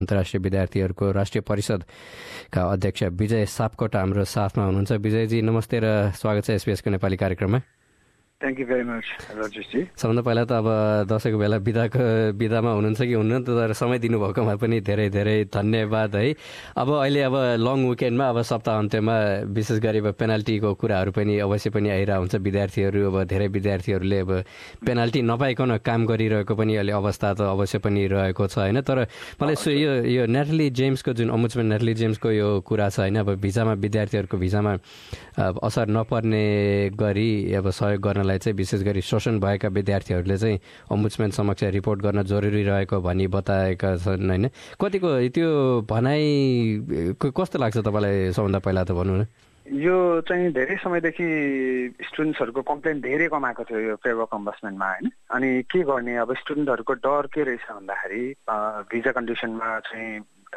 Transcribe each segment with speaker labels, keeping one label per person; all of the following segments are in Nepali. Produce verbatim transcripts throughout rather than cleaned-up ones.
Speaker 1: अन्तर्राष्ट्रिय विद्यार्थीहरूको राष्ट्रिय परिषदका अध्यक्ष विजय सापकोटा हाम्रो साथमा हुनुहुन्छ। विजयजी नमस्ते र स्वागत छ एसबीएसको नेपाली कार्यक्रममा।
Speaker 2: Thank you very much Rajneeshji.
Speaker 1: सबभन्दा पहिला त अब दसैँको बेला बिदाको बिदामा हुनुहुन्छ कि हुन्न तर समय दिनुभएकोमा पनि धेरै धेरै धन्यवाद है। अब अहिले अब लङ विकेन्डमा अब सप्ताह अन्त्यमा विशेष गरी अब पेनाल्टीको कुराहरू पनि अवश्य पनि आइरहेको हुन्छ। विद्यार्थीहरू अब धेरै विद्यार्थीहरूले अब पेनाल्टी नपाइकन काम गरिरहेको पनि अहिले अवस्था त अवश्य पनि रहेको छ होइन। तर मलाई यो यो नेटली जेम्सको जुन अम्बुड्सम्यान नेटली जेम्सको यो कुरा छ होइन, अब भिजामा विद्यार्थीहरूको भिजामा असर नपर्ने गरी अब सहयोग गर्नलाई चाहिँ विशेष गरी शोषण भएका विद्यार्थीहरूले चाहिँ अम्बुड्सम्यान समक्ष रिपोर्ट गर्न जरुरी रहेको भनी बताएका छन् होइन। कतिको त्यो भनाइ कस्तो लाग्छ तपाईँलाई? सबभन्दा पहिला त भन्नु न।
Speaker 2: यो चाहिँ धेरै समयदेखि स्टुडेन्ट्सहरूको कम्प्लेन धेरै कमाएको थियो यो फ्रेमवर्क अम्बुड्सम्यानमा होइन। अनि के गर्ने अब स्टुडेन्टहरूको डर के रहेछ भन्दाखेरि भिजा कन्डिसनमा चाहिँ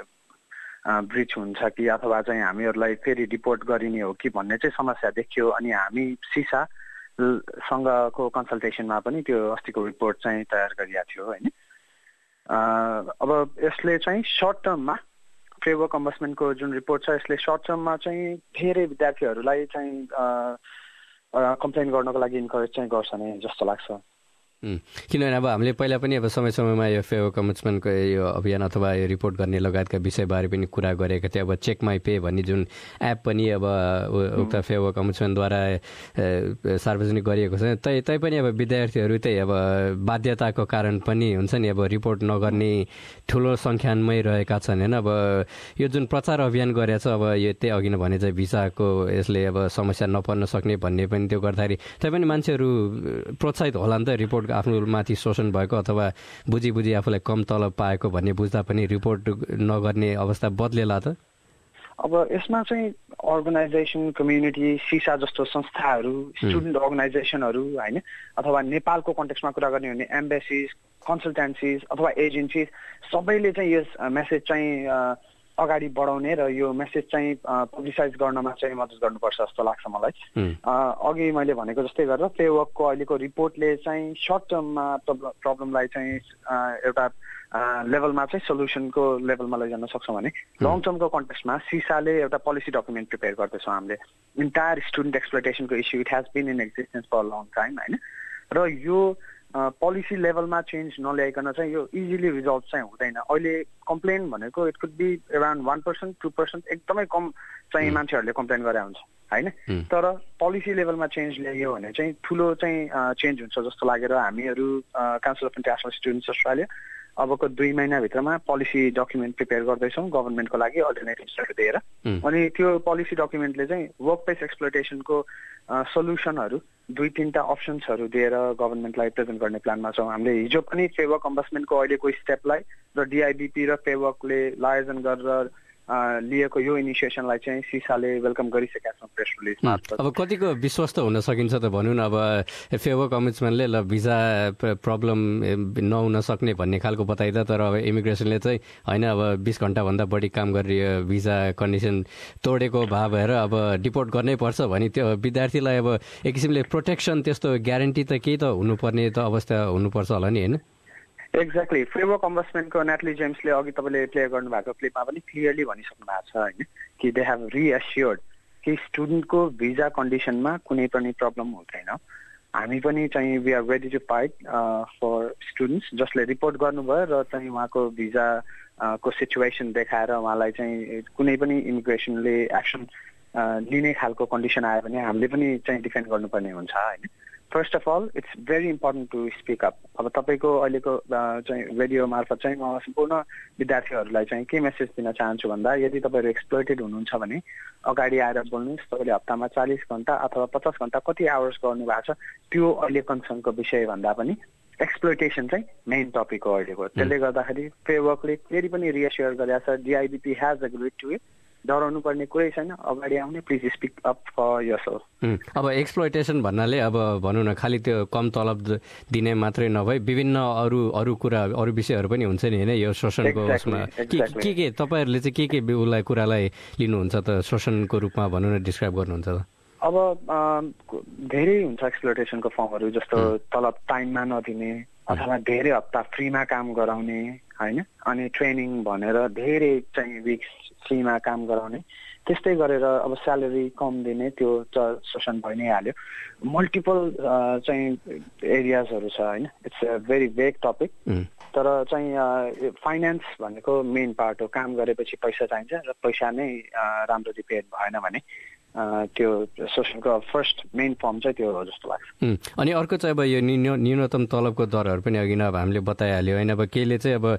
Speaker 2: ब्रिच हुन्छ कि अथवा चाहिँ हामीहरूलाई फेरि रिपोर्ट गरिने हो कि भन्ने चाहिँ समस्या देखियो। अनि हामी सिसा सँगको कन्सल्टेसनमा पनि त्यो अस्तिको रिपोर्ट चाहिँ तयार गरिएको थियो होइन। अब यसले चाहिँ सर्ट टर्ममा फ्रेमवर्क अम्बुड्सम्यानको जुन रिपोर्ट छ यसले सर्ट टर्ममा चाहिँ धेरै विद्यार्थीहरूलाई चाहिँ कम्प्लेन गर्नको लागि इन्करेज चाहिँ गर्छ नै जस्तो लाग्छ।
Speaker 1: किनभने अब हामीले पहिला पनि अब समय समयमा यो फ्रेमवर्क अम्बुड्सम्यानको यो अभियान अथवा यो रिपोर्ट गर्ने लगायतका विषयबारे पनि कुरा गरेका थिए। अब चेक माई पे भन्ने जुन एप पनि अब उक्त फ्रेमवर्क अम्बुड्सम्यानद्वारा सार्वजनिक गरिएको छ। तै तैपनि अब विद्यार्थीहरू त्यही अब बाध्यताको कारण पनि हुन्छ नि अब रिपोर्ट नगर्ने ठुलो सङ्ख्यामै रहेका छन् होइन। अब यो जुन प्रचार अभियान गरेको छ अब यो त्यही अघि नै भने चाहिँ भिसाको यसले अब समस्या नपर्न सक्ने भन्ने पनि त्यो गर्दाखेरि तैपनि मान्छेहरू प्रोत्साहित होला नि त रिपोर्ट आफ्नो माथि शोषण भएको अथवा बुझी बुझी आफूलाई कम तलब पाएको भन्ने बुझ्दा पनि रिपोर्ट नगर्ने अवस्था बदलेला त।
Speaker 2: अब यसमा चाहिँ अर्गनाइजेसन कम्युनिटी सिसा जस्तो संस्थाहरू स्टुडेन्ट अर्गनाइजेसनहरू होइन अथवा नेपालको कन्टेक्स्टमा कुरा गर्ने हो भने एम्बेसिज कन्सल्टेन्सिज अथवा एजेन्सिज सबैले चाहिँ यस मेसेज चाहिँ अगाडि बढाउने र यो मेसेज चाहिँ पब्लिसाइज गर्नमा चाहिँ मद्दत गर्नुपर्छ जस्तो लाग्छ मलाई। अघि मैले भनेको जस्तै गरेर फ्रेमवर्कको अहिलेको रिपोर्टले चाहिँ सर्ट टर्ममा प्रब्लमलाई चाहिँ एउटा लेभलमा चाहिँ सोल्युसनको लेभलमा लैजान सक्छौँ भने लङ टर्मको कन्टेक्स्टमा सिसाले एउटा पोलिसी डकुमेन्ट प्रिपेयर गर्दैछौँ हामीले। इन्टायर स्टुडेन्ट एक्सप्लोइटेसनको issue it has been in existence for long time होइन। र यो पोलिसी लेभलमा चेन्ज नल्याइकन चाहिँ यो इजिली रिजल्भ चाहिँ हुँदैन। अहिले कम्प्लेन भनेको it could be around one percent two percent एकदमै कम चाहिँ मान्छेहरूले कम्प्लेन गरे हुन्छ होइन। तर पोलिसी लेभलमा चेन्ज ल्याइयो भने चाहिँ ठुलो चाहिँ चेन्ज हुन्छ जस्तो लागेर हामीहरू council of international students Australia अबको दुई महिनाभित्रमा पोलिसी डकुमेन्ट प्रिपेयर गर्दैछौँ गभर्मेन्टको लागि अल्टरनेटिभ्सहरू दिएर। अनि त्यो पोलिसी डकुमेन्टले चाहिँ वर्क प्लेस एक्सप्लोइटेसनको सल्युसनहरू दुई तिनवटा अप्सन्सहरू दिएर गभर्मेन्टलाई प्रेजेन्ट गर्ने प्लानमा छौँ। हामीले हिजो पनि फ्रेमवर्क अम्बुड्सम्यानको अहिलेको स्टेपलाई र डिआइबिपी र फ्रेमवर्कले लायोजन गरेर लिएको यो इनिसिएसनलाई चाहिँ सिसाले वेलकम गरिसकेका छौँ प्रेस रिलिज मार्फत।
Speaker 1: अब कतिको विश्वस्त हुन सकिन्छ त भनौँ न अब फ्रेमवर्क अम्बुड्सम्यानले ल भिजा प्रब्लम नहुन सक्ने भन्ने खालको बताइदा तर अब इमिग्रेसनले चाहिँ होइन अब बिस घन्टाभन्दा बढी काम गरेर भिजा कन्डिसन तोडेको भए भएर अब डिपोर्ट गर्नै पर्छ भने त्यो विद्यार्थीलाई अब एक किसिमले प्रोटेक्सन त्यस्तो ग्यारेन्टी त केही त हुनुपर्ने त अवस्था हुनुपर्छ होला नि होइन।
Speaker 2: एक्ज्याक्टली फ्रेमवर्क अम्बुड्सम्यानको नेटली जेम्सले अघि तपाईँले प्ले गर्नुभएको क्लिपमा पनि क्लियरली भनिसक्नु भएको छ होइन कि दे हेभ रिएस्योर्ड कि स्टुडेन्टको भिजा कन्डिसनमा कुनै पनि प्रब्लम हुँदैन। हामी पनि चाहिँ we are ready to fight for students जसले रिपोर्ट गर्नुभयो र चाहिँ उहाँको भिजा को सिचुएसन देखाएर उहाँलाई चाहिँ कुनै पनि इमिग्रेसनले एक्सन लिने खालको कन्डिसन आयो भने हामीले पनि चाहिँ डिफेन्ड गर्नुपर्ने हुन्छ होइन। First of all it's very important to speak up. अब तपाईँको अहिलेको चाहिँ रेडियो मार्फत चाहिँ म सम्पूर्ण विद्यार्थीहरूलाई चाहिँ के मेसेज दिन चाहन्छु भन्दा यदि तपाईँहरू एक्सप्लोइटेड हुनुहुन्छ भने अगाडि आएर बोल्नुहोस्। तपाईँले हप्तामा चालिस घन्टा अथवा पचास घन्टा कति आवर्स गर्नु भएको छ त्यो अहिले कन्सर्नको विषय भन्दा पनि एक्सप्लोइटेसन चाहिँ मेन टपिक हो अहिलेको। त्यसले गर्दाखेरि फ्रेमवर्कले फेरि पनि रिएस्योर गरेको छ DIBP has agreed to it. डराउनु पर्ने कुरै छैन अगाडि आउने please speak up for yourself.
Speaker 1: अब एक्सप्लोइटेसन भन्नाले अब भनौँ न खालि त्यो कम तलब दिने मात्रै नभई विभिन्न अरू अरू कुरा अरू विषयहरू पनि हुन्छ नि होइन यो शोषणको उसमा के के के तपाईँहरूले चाहिँ के के उसलाई कुरालाई लिनुहुन्छ त शोषणको रूपमा भनौँ न डिस्क्राइब गर्नुहुन्छ त?
Speaker 2: अब धेरै हुन्छ एक्सप्लोइटेसनको फर्महरू जस्तो तलब टाइममा नदिने अथवा धेरै हप्ता फ्रीमा काम गराउने होइन, अनि ट्रेनिङ भनेर धेरै चाहिँ विक्स फ्रीमा काम गराउने, त्यस्तै गरेर अब स्यालेरी कम दिने, त्यो त शोषण भइ नै हाल्यो। मल्टिपल चाहिँ एरियाजहरू छ होइन, it's a very vague topic. तर चाहिँ फाइनेन्स भनेको मेन पार्ट हो। काम गरेपछि पैसा चाहिन्छ र पैसा नै राम्ररी पेड भएन भने त्यो शोषणको फर्स्ट मेन फर्म चाहिँ त्यो हो जस्तो लाग्छ।
Speaker 1: अनि अर्को चाहिँ अब यो न्यूनतम तलबको दरहरू पनि अघि नै अब हामीले बताइहाल्यो होइन। अब केले चाहिँ अब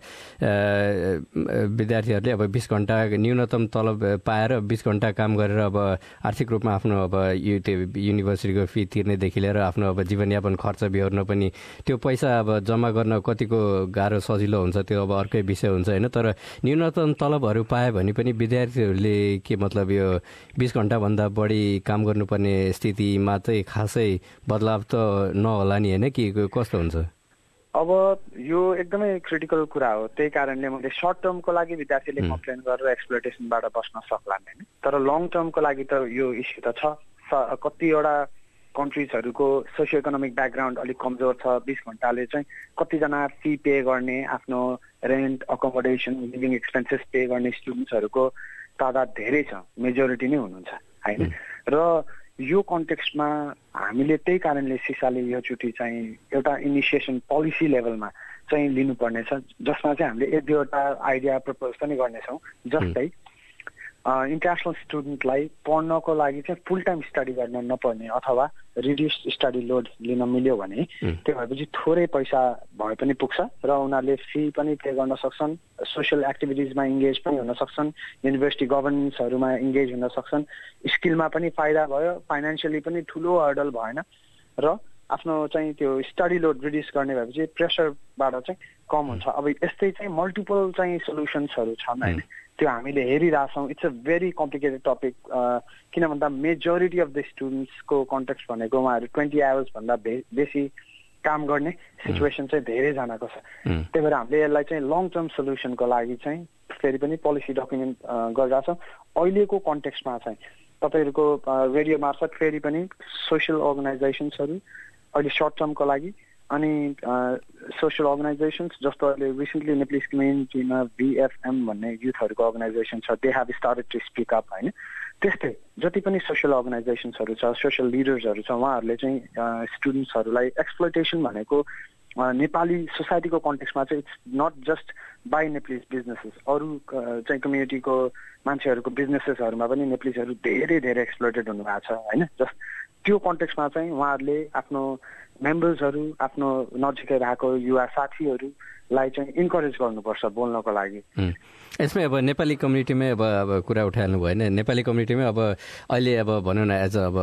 Speaker 1: विद्यार्थीहरूले अब बिस घन्टा न्यूनतम तलब पाएर बिस घन्टा काम गरेर अब आर्थिक रूपमा आफ्नो अब यो त्यो युनिभर्सिटीको फी तिर्नेदेखि लिएर आफ्नो अब जीवनयापन खर्च बिहोर्न पनि त्यो पैसा अब जम्मा गर्न कतिको गाह्रो सजिलो हुन्छ त्यो अब अर्कै विषय हुन्छ होइन। तर न्यूनतम तलबहरू पायो भने पनि विद्यार्थीहरूले के मतलब यो बिस घन्टाभन्दा बढी काम गर्नुपर्ने स्थितिमा चाहिँ खासै बदलाव त नहोला नि होइन, कि कस्तो हुन्छ?
Speaker 2: अब यो एकदमै क्रिटिकल कुरा हो। त्यही कारणले मैले सर्ट टर्मको लागि विद्यार्थीले कम्प्लेन गरेर एक्सप्लोइटेसनबाट बस्न सक्लान् होइन, तर लङ टर्मको लागि त यो इस्यु त छ। कतिवटा कन्ट्रिजहरूको सोसियो इकोनोमिक ब्याकग्राउन्ड अलिक कमजोर छ। बिस घन्टाले चाहिँ कतिजना फी पे गर्ने, आफ्नो rent, accommodation, living expenses pay गर्ने स्टुडेन्ट्सहरूको तादाद धेरै छ, मेजोरिटी नै हुनुहुन्छ होइन। र यो कन्टेक्स्टमा हामीले त्यही कारणले सिसाले योचोटि चाहिँ एउटा इनिसिएसन पोलिसी लेभलमा चाहिँ लिनुपर्नेछ, जसमा चाहिँ हामीले एक दुईवटा आइडिया प्रपोज पनि गर्नेछौँ। जस्तै इन्टरनेसनल स्टुडेन्टलाई पढ्नको लागि चाहिँ फुल टाइम स्टडी गर्न नपर्ने अथवा रिड्युस स्टडी लोड लिन मिल्यो भने त्यो भएपछि थोरै पैसा भए पनि पुग्छ र उनीहरूले फी पनि पे गर्न सक्छन्, सोसियल एक्टिभिटिजमा इङ्गेज पनि हुन सक्छन्, युनिभर्सिटी गभर्नेन्सहरूमा इङ्गेज हुन सक्छन्, स्किलमा पनि फाइदा भयो, फाइनेन्सियली पनि ठुलो हर्डल भएन र आफ्नो चाहिँ त्यो स्टडी लोड रिड्युस गर्ने भएपछि प्रेसरबाट चाहिँ कम हुन्छ। अब यस्तै चाहिँ मल्टिपल चाहिँ सोल्युसन्सहरू छन् होइन, त्यो हामीले हेरिरहेछौँ। It's a very complicated topic, किन भन्दा मेजोरिटी अफ द स्टुडेन्ट्सको कन्टेक्स्ट भनेको उहाँहरू ट्वेन्टी आवर्सभन्दा बेसी काम गर्ने सिचुएसन चाहिँ धेरैजनाको छ। त्यही भएर हामीले यसलाई चाहिँ लङ टर्म सोल्युसनको लागि चाहिँ फेरि पनि पोलिसी डकुमेन्ट गरिरहेछौँ। अहिलेको कन्टेक्स्टमा चाहिँ तपाईँहरूको रेडियो मार्फत फेरि पनि सोसियल अर्गनाइजेसन्सहरू अहिले सर्ट टर्मको लागि अनि सोसियल अर्गनाइजेसन्स जस्तो अहिले रिसेन्टली नेप्लिस कम्युनिटीमा भिएफएम भन्ने युथहरूको अर्गनाइजेसन छ, they have started to speak up होइन। त्यस्तै जति पनि सोसियल अर्गनाइजेसन्सहरू छ, सोसियल लिडर्सहरू छ, उहाँहरूले चाहिँ स्टुडेन्ट्सहरूलाई एक्सप्लोइटेसन भनेको नेपाली सोसाइटीको कन्टेक्स्टमा चाहिँ it's not just by Nepalese businesses, अरू चाहिँ कम्युनिटीको मान्छेहरूको बिजनेसेसहरूमा पनि नेप्लिसहरू धेरै धेरै एक्सप्लोइटेड हुनुभएको छ होइन। जस्ट त्यो कन्टेक्स्टमा चाहिँ उहाँहरूले आफ्नो मेम्बर्सहरू, आफ्नो नजिकै भएको युवा साथीहरूलाई चाहिँ इन्करेज गर्नुपर्छ बोल्नको लागि।
Speaker 1: यसमै अब नेपाली कम्युनिटीमै अब अब कुरा उठाइहाल्नु भयो होइन। नेपाली कम्युनिटीमै अब अहिले अब भनौँ न एज अब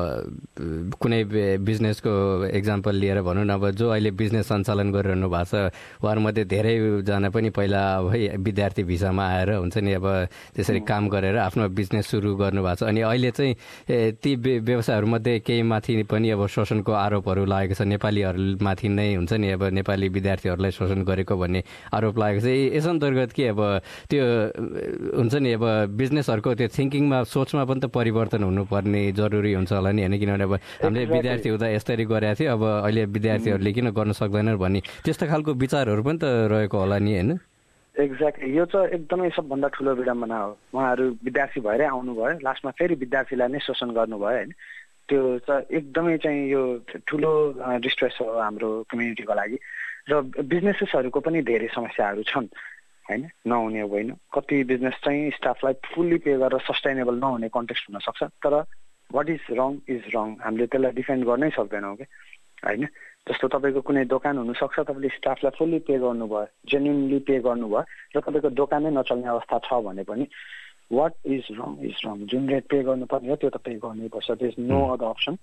Speaker 1: कुनै बिजनेसको इक्जाम्पल लिएर भनौँ न, अब जो अहिले बिजनेस सञ्चालन गरिरहनु भएको छ उहाँहरूमध्ये धेरैजना पनि पहिला अब है विद्यार्थी भिसामा आएर हुन्छ नि अब त्यसरी काम गरेर आफ्नो बिजनेस सुरु गर्नुभएको छ। अनि अहिले चाहिँ ती व्यवसायहरूमध्ये केही माथि पनि अब शोषणको आरोपहरू लागेको छ, नेपालीहरूमाथि नै हुन्छ नि अब नेपाली विद्यार्थीहरूलाई शोषण गरेको भन्ने आरोप लागेको छ। यस अन्तर्गत के अब त्यो हुन्छ नि अब बिजनेसहरूको त्यो थिङ्किङमा, सोचमा पनि त परिवर्तन हुनुपर्ने जरुरी हुन्छ होला नि होइन, किनभने अब हामीले विद्यार्थी हुँदा यसरी गरेका थियो, अब अहिले विद्यार्थीहरूले किन गर्न सक्दैनन् भन्ने त्यस्तो खालको विचारहरू पनि त रहेको होला नि होइन।
Speaker 2: एक्ज्याक्टली, यो चाहिँ एकदमै सबभन्दा ठुलो विडम्बना हो। उहाँहरू विद्यार्थी भएरै आउनुभयो, लास्टमा फेरि विद्यार्थीलाई नै शोषण गर्नुभयो होइन। त्यो चाहिँ एकदमै चाहिँ यो ठुलो डिस्ट्रेस हो हाम्रो कम्युनिटीको लागि। र बिजनेसेसहरूको पनि धेरै समस्याहरू छन् होइन, नहुने होइन। कति बिजनेस चाहिँ स्टाफलाई फुल्ली पे गरेर सस्टेनेबल नहुने कन्टेक्स्ट हुनसक्छ, तर what is wrong is wrong, हामीले त्यसलाई डिफेन्ड गर्नै सक्दैनौँ कि होइन। जस्तो तपाईँको कुनै दोकान हुनसक्छ, तपाईँले स्टाफलाई फुल्ली पे गर्नुभयो, जेन्युनली पे गर्नुभयो र तपाईँको दोकानै नचल्ने अवस्था छ भने पनि what is wrong is wrong, जुन रेट पे गर्नुपर्ने हो त्यो त पे गर्नैपर्छ, there is no other option.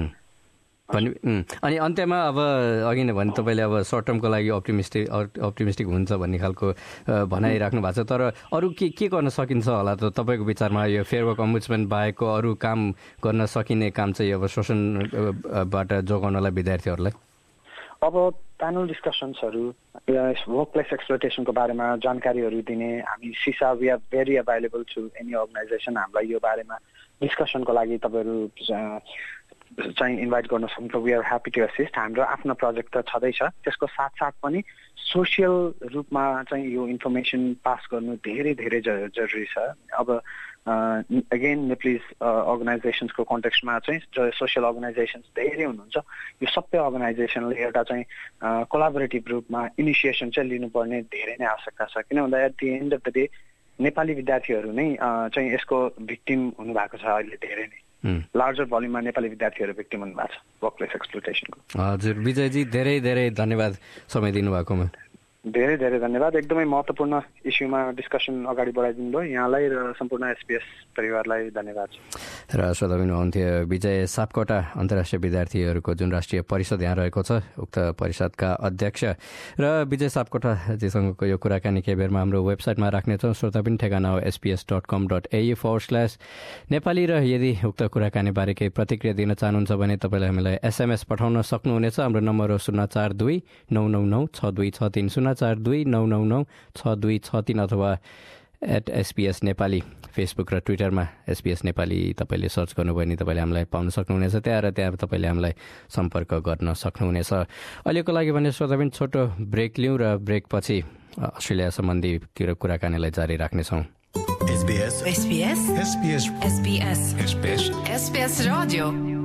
Speaker 1: अनि अन्त्यमा अब अघि नै भने तपाईँले अब सर्ट टर्मको लागि अप्टिमिस्टिक अप्टिमिस्टिक हुन्छ भन्ने खालको भनाइराख्नु भएको छ, तर अरू के के गर्न सकिन्छ होला त तपाईँको विचारमा? यो फेयर वर्क अम्बुड्सम्यान बाहेकको अरू काम गर्न सकिने काम चाहिँ अब शोषणबाट जोगाउनलाई विद्यार्थीहरूलाई?
Speaker 2: अब प्यानल डिस्कसन्सहरू, वर्क प्लेस एक्सप्लोइटेसनको बारेमा जानकारीहरू दिने, हामी CISA we are very available to any organisation. हामीलाई यो बारेमा डिस्कसनको लागि तपाईँहरू चाहिँ इन्भाइट गर्न सक्नुहुन्छ we are happy to assist हाम्रो आफ्नो प्रोजेक्ट त छँदैछ त्यसको साथसाथ पनि सोसियल रूपमा चाहिँ यो इन्फर्मेसन पास गर्नु धेरै धेरै जरुरी छ अब अगेन नेप्लिज अर्गनाइजेसन्सको कन्टेक्स्टमा चाहिँ सोसियल अर्गनाइजेसन्स धेरै हुनुहुन्छ यो सबै अर्गनाइजेसनले एउटा चाहिँ कोलाबोरेटिभ रूपमा इनिसिएसन चाहिँ लिनुपर्ने धेरै नै आवश्यकता छ किन भन्दा at the end of the day Nepali विद्यार्थीहरू नै चाहिँ यसको भिक्टिम हुनुभएको छ अहिले धेरै नै लार्जर भोल्युममा नेपाली विद्यार्थीहरू भिक्टिम हुनुभएको छ वर्कप्लेस एक्सप्लोइटेसनको।
Speaker 1: हजुर विजयजी धेरै धेरै धन्यवाद समय दिनुभएकोमा।
Speaker 2: धेरै धेरै धन्यवाद एकदमै महत्त्वपूर्ण इस्युमा डिस्कसन अगाडि बढाइदिनु भयो यहाँलाई र सम्पूर्ण एसपीएस परिवारलाई धन्यवाद। र
Speaker 1: श्रोता हुनुहुन्थ्यो विजय सापकोटा अन्तर्राष्ट्रिय विद्यार्थीहरूको जुन राष्ट्रिय परिषद यहाँ रहेको छ उक्त परिषदका अध्यक्ष र विजय सापकोटाजीसँगको यो कुराकानी केही बेरमा हाम्रो वेबसाइटमा राख्नेछौँ श्रोता पनि ठेगाना हो SBS dot com dot AU forward slash Nepali र यदि उक्त कुराकानीबारे केही प्रतिक्रिया दिन चाहनुहुन्छ भने तपाईँले हामीलाई एसएमएस पठाउन सक्नुहुनेछ हाम्रो नम्बर हो शून्य चार दुई नौ नौ नौ छ दुई छ तीन शून्य चार दुई नौ नौ नौ छ दुई छ तीन अथवा एट एसपीएस नेपाली फेसबुक र ट्विटरमा एसपीएस नेपाली तपाईँले सर्च गर्नुभयो भने तपाईँले हामीलाई पाउन सक्नुहुनेछ त्यहाँ र त्यहाँ तपाईँले हामीलाई सम्पर्क गर्न सक्नुहुनेछ। अहिलेको लागि भने श्रोता पनि छोटो ब्रेक लिउँ र ब्रेकपछि अस्ट्रेलिया सम्बन्धी कुराकानीलाई जारी राख्नेछौँ।
Speaker 3: SBS SBS SBS SBS SBS SBS Radio